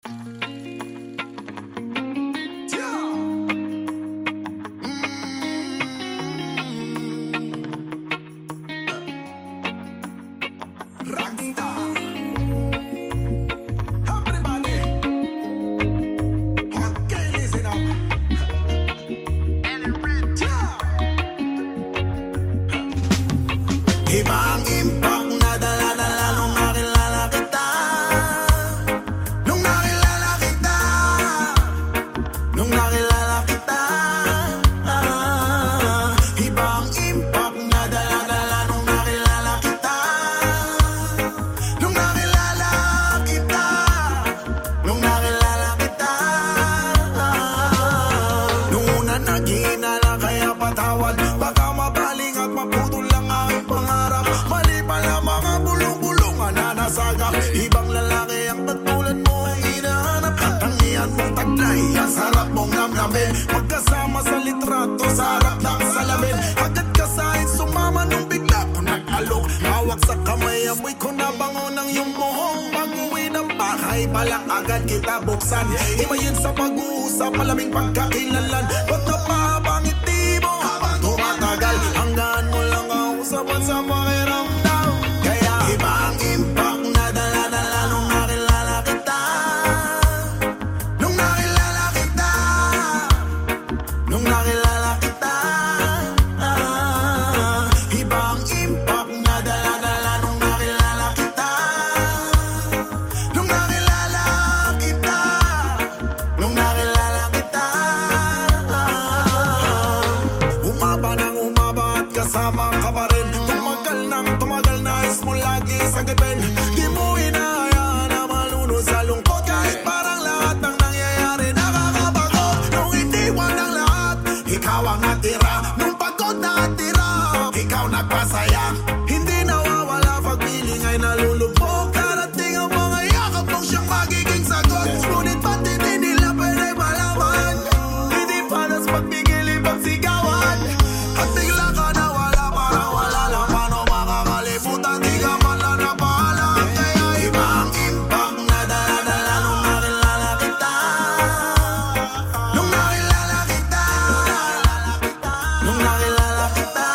Iba ang impact na dala-dala nung nakilala kita. Nung nakilala kita. Nung nakilala kita. Iba ang impact na dala-dala nung nakilala kita. Nung nakilala kita. Nung nakilala kita. Nung una naghinala kaya patawad. Baka mabaling at maputol lang aking pangarap. Mali pala mga bulong-bulungan na nasagap. Ibang lalaki ang katulad mo ang hinahanap. Katangian mong taglay, ang sarap mong namnamin. Magkasama sa litrato sa harap ng salamin. Agad ka sa'kin sumama nung bigla ko nag-alok. Hawak sa kamay, amoy ko na bango ng iyong mohong. Pag-uwi ng bahay, balak agad kita buksan. Iba yun sa pag-uusap, malaming pagkakilalan. Ba't napahaba ngiti mo habang tumatagal? Hanggaan mo lang kausapan sa pakiramdam. Kaya iba ang impact na dala-dala nung nakilala kita. Nung nakilala kita. Nung nakilala kita. Iba ang impact na dala-dala nung nakilala kita. Nung nakilala kita. Nung nakilala kita. Umaba nang umaba at kasama ka pa rin. Tumagal nang tumagal, nais mo lagi sagipin. Di mo hinahayaan na malunod sa lungkot. Kahit parang lahat ng nangyayari nakakabago. Nung iniwan ang lahat, ikaw ang natira. Nung pagod na tira, ikaw nagpasaya. Hindi nawawala pagpiling ay nalulubog. Darating ang mga yakap mong siyang magiging sagot. Ngunit ba't hindi nila pwede malaman? Hindi panas pagbigil ipagsigawan. At bigla ka nawala, parang wala lang. Paano makakalimutan, di ka man lang napaalam. Kaya iba ang impact na dala-dala nung nakilala kita. Nung nakilala kita. Nung nakilala kita.